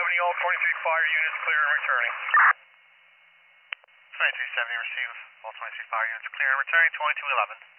all 23 fire units clear and returning. 2370, receive all 23 fire units clear and returning, 2211.